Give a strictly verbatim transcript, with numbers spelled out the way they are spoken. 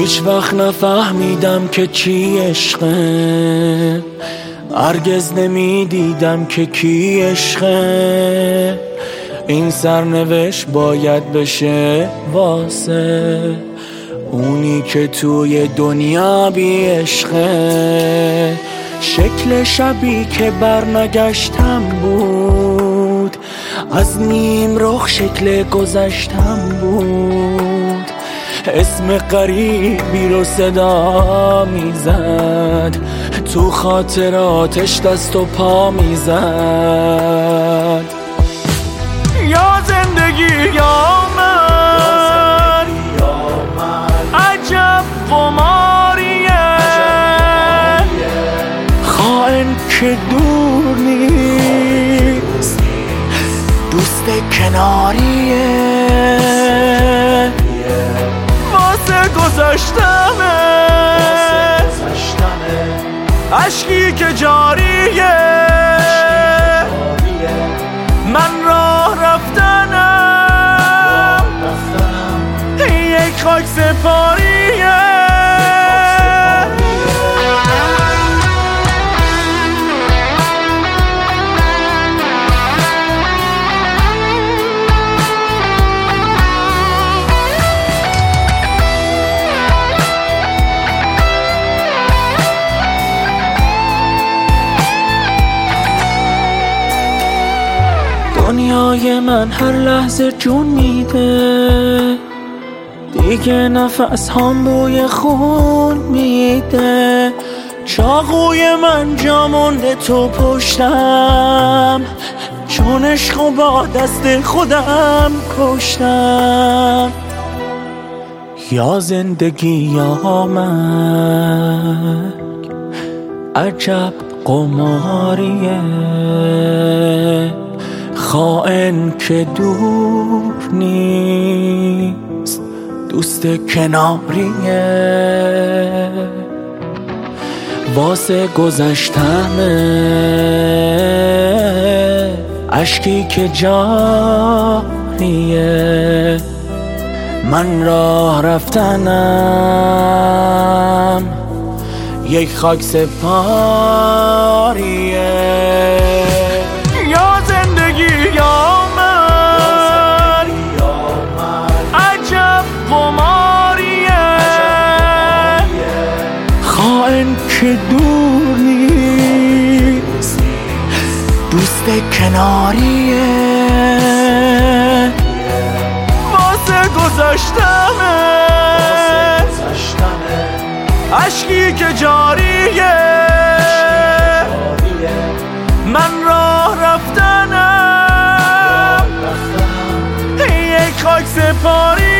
هیچ وقت نفهمیدم که چی عشقه، هرگز نمیدیدم که کی عشقه. این سرنوشت باید بشه واسه اونی که توی دنیا بی عشقه. شکل شبی که برنگشتم بود، از نیم رخ شکل گذشتم بود. اسم غریبی رو صدا میزد، تو خاطراتش دست و پا میزد. یا زندگی یا من، عجب قماریه، خائن که دور نیست، دوست کناریه. واسه گذشتمه عشقی که جاریه، من راه رفتنم یک خاک سپاریه. دنیای من هر لحظه جون میده، دیگه نفس هم بوی خون میده. چاقوی من جا مونده تو پشتم، چون عشقو با دست خودم کشتم. یا زندگی یا من، عجب قماریه، خائن که دور نیست، دوست کناریه. واسه گذشتمه اشکی که جاریه، من راه رفتنم یک خاک سپاریه. که دور نیست، دوست کناریه. واسه گذشتمه عشقی که جاریه، من راه رفتنم یک خاک سپاریه.